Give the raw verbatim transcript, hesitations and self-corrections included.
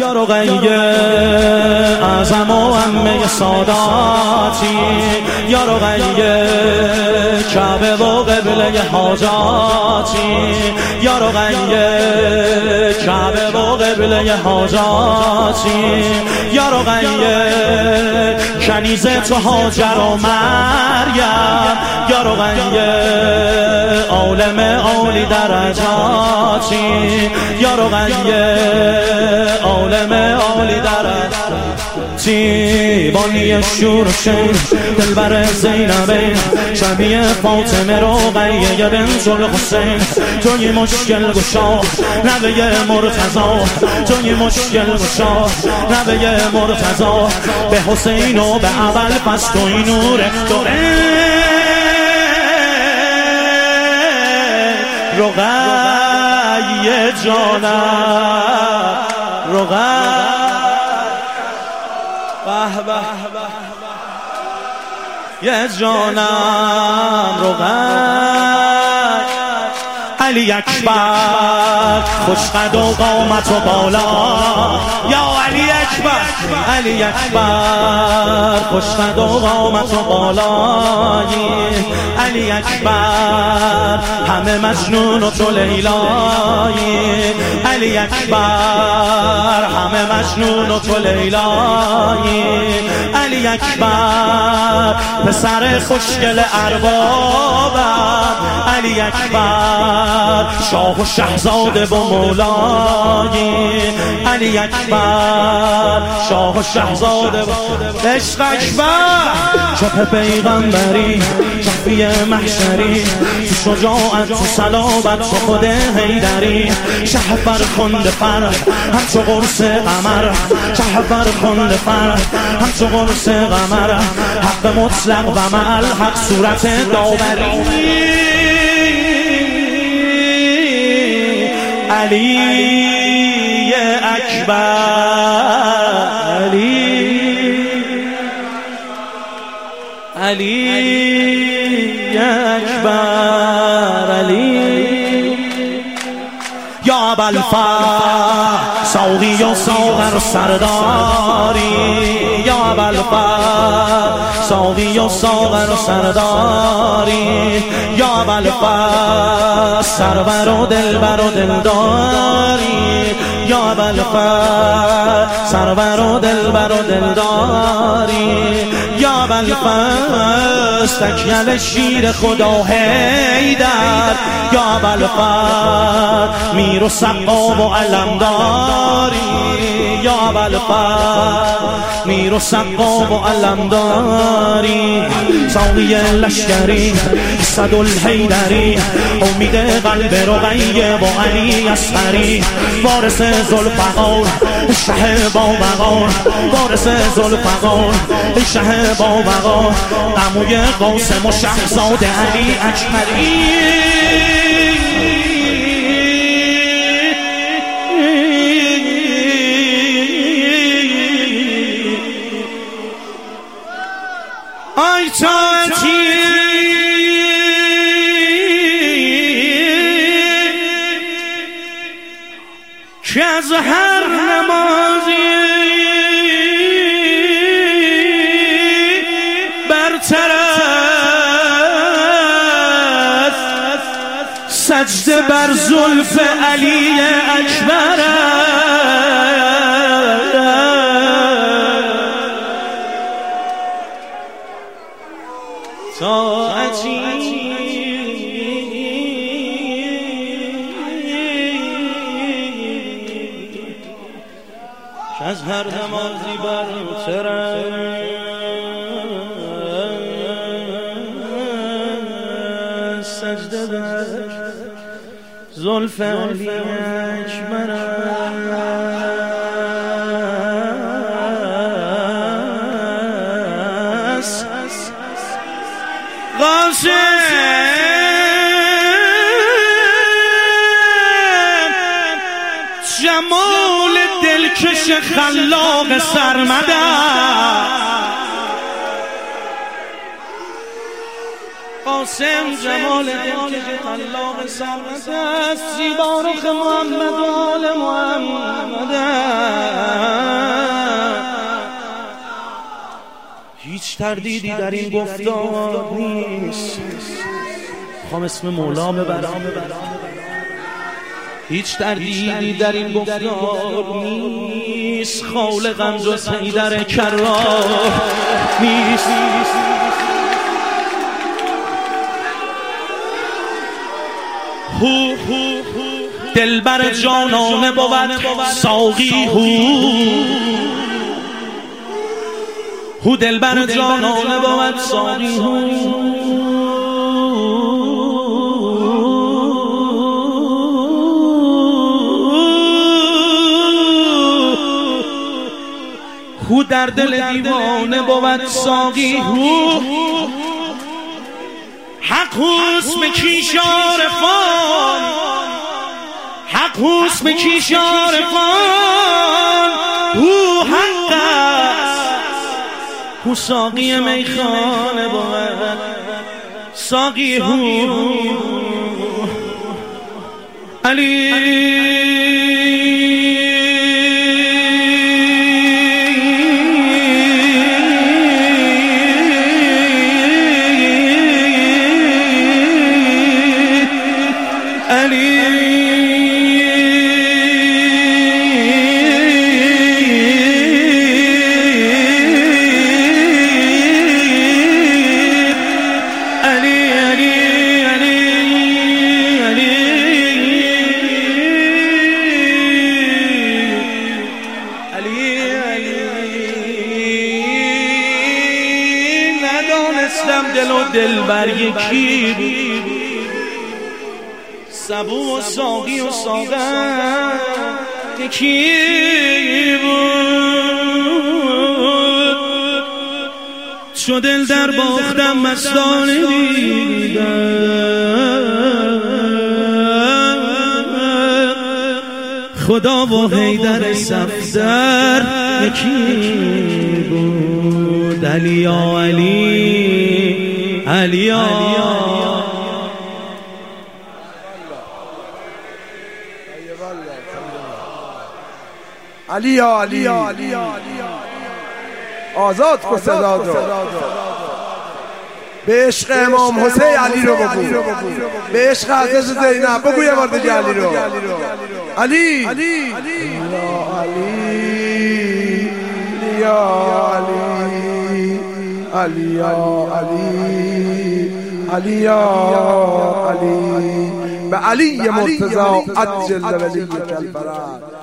یا رقیه اعظم و عمه ساداتی، یا رقیه کعبه و قبله حاجاتی، یا رقیه کعبه و قبله حاجاتی، یا رقیه کنیزه تو هاجر و مریم، یا رقیه عالم عالی درجاتی، یا رقیه عالم عالی درجاتی، بانی شور و شیر دلبر زینبین، شبیه فاطمه رقیه بنت الحسین، توی مشکل گشا نوه مرتضی، توی مشکل گشا نوه مرتضی، به حسین و به اول پس توی نور دوره رقیه جانم، رقیه به به یه جانم، رقیه علی اکبر خوشقد و قامت و بالا، یا علی اکبر علی اکبر خوشقد و قامت و بالایی، علی اکبر همه مجنون و تو لیلایی، علی اکبر همه مجنون و تو لیلایی، علی اکبر پسر خوشگل اربابم، علی اکبر شاه و شهزاده و مولایی، علی اکبر شاه و شهزاده و عشق اکبر، چپ پیغمبری شفیع محشری، تو شجاعت تو صلابت تو خود حیدری، شه فرخنده فرد همچو قرص قمر، شه فرخنده فرد همچو قرص قمر، حق مطلق و مع الحق صورت داوری، علی اکبر علی علی اکبر علی، یا ابوالفضل ساقی و ساغر سرداری، یا ابوالفضل ساقی و ساغر سرداری، یا ابوالفضل سرور و دلبر و دلداری، یا ابوالفضل سرور و دلبر و دلداری، یا ابوالفضل تکیل شیر خدا حیدر، یا ابوالفضل میر و سقا و علمداری، یا ابوالفضل میر و سقا و علمداری، ساقی لشکری صد الحیدری، امید قلب رقیه و علی اصغری، وارث ذوالفقار شه باوقار، وارث ذوالفقار شه باوقار، عموی قاسم و شهزاده علی اکبری، آی تاتی که از هر نمازی برتر است، سجده بر زلف علی اکبر طاعتی، که از هر نمازی برتر است، سجده بر زلف علی اکبر است، قاسم جمال دلکش خلاق سرمده، قاسم جمال دلکش خلاق سرمده است، زیبا رخ محمد و آل محمد است. تردیدی در این گفتار نیست. خوام اسم مولا ببرم، هیچ تردیدی در این گفتار نیست. خالقم جز حیدر کرار نیست. هو دلبر جانانه بود ساقی، هو هو دلبر جانانه بود ساقی، هو هو در دل دیوانه بود ساقی، هو حق حسن کیشار فان، حق حسن کیشار فان، هو حق است، هو ساقی میخانه بود ساقی، هو علی دل و دل بر یکی بود، سبو و ساقی و ساغر یکی بود. چو دل در باختم مستانه دیدم، خدا و حیدر صفدر یکی بود. علی یا علی، علی یا علی یا علی، آزاد کو صدا رو، به عشق امام حسین علی رو بگو، به عشق حضرت زینب بگو یه بار دیگه علی رو. علی علی یا علی یا علی، علی یا علی، علی یا علی، به علی مرتضی عجل ولیک الفرج.